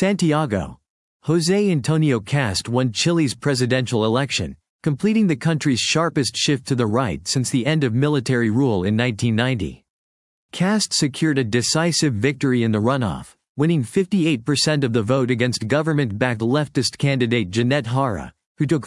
Santiago. José Antonio Cast won Chile's presidential election, completing the country's sharpest shift to the right since the end of military rule in 1990. Cast secured a decisive victory in the runoff, winning 58% of the vote against government-backed leftist candidate Janette Jara, who took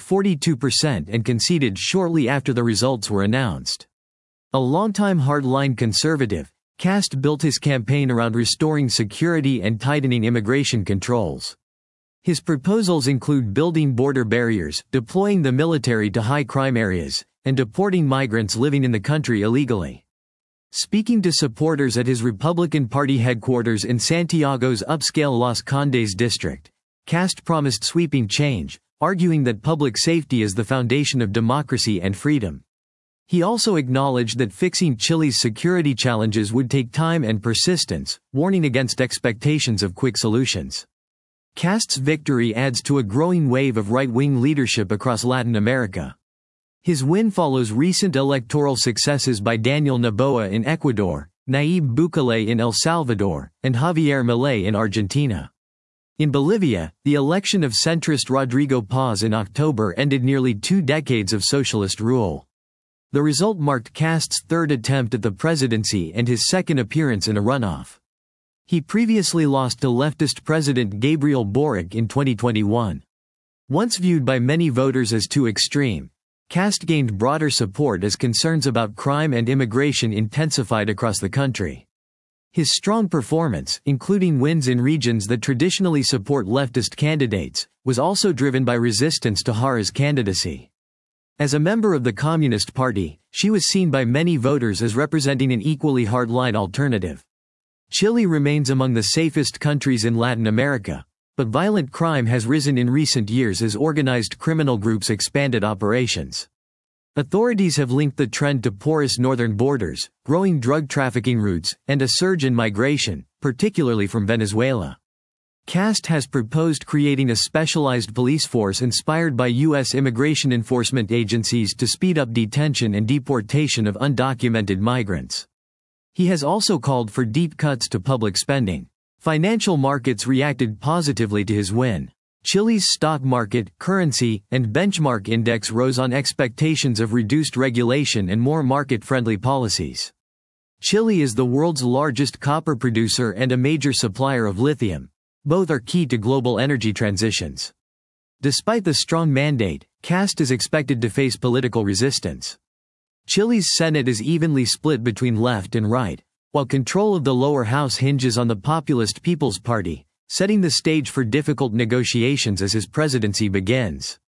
42% and conceded shortly after the results were announced. A longtime hardline conservative, Cast built his campaign around restoring security and tightening immigration controls. His proposals include building border barriers, deploying the military to high-crime areas, and deporting migrants living in the country illegally. Speaking to supporters at his Republican Party headquarters in Santiago's upscale Los Condes district, Cast promised sweeping change, arguing that public safety is the foundation of democracy and freedom. He also acknowledged that fixing Chile's security challenges would take time and persistence, warning against expectations of quick solutions. Cast's victory adds to a growing wave of right-wing leadership across Latin America. His win follows recent electoral successes by Daniel Noboa in Ecuador, Nayib Bukele in El Salvador, and Javier Milei in Argentina. In Bolivia, the election of centrist Rodrigo Paz in October ended nearly 2 decades of socialist rule. The result marked Cast's third attempt at the presidency and his second appearance in a runoff. He previously lost to leftist President Gabriel Boric in 2021. Once viewed by many voters as too extreme, Cast gained broader support as concerns about crime and immigration intensified across the country. His strong performance, including wins in regions that traditionally support leftist candidates, was also driven by resistance to Jara's candidacy. As a member of the Communist Party, she was seen by many voters as representing an equally hardline alternative. Chile remains among the safest countries in Latin America, but violent crime has risen in recent years as organized criminal groups expanded operations. Authorities have linked the trend to porous northern borders, growing drug trafficking routes, and a surge in migration, particularly from Venezuela. Cast has proposed creating a specialized police force inspired by U.S. immigration enforcement agencies to speed up detention and deportation of undocumented migrants. He has also called for deep cuts to public spending. Financial markets reacted positively to his win. Chile's stock market, currency, and benchmark index rose on expectations of reduced regulation and more market-friendly policies. Chile is the world's largest copper producer and a major supplier of lithium. Both are key to global energy transitions. Despite the strong mandate, Cast is expected to face political resistance. Chile's Senate is evenly split between left and right, while control of the lower house hinges on the populist People's Party, setting the stage for difficult negotiations as his presidency begins.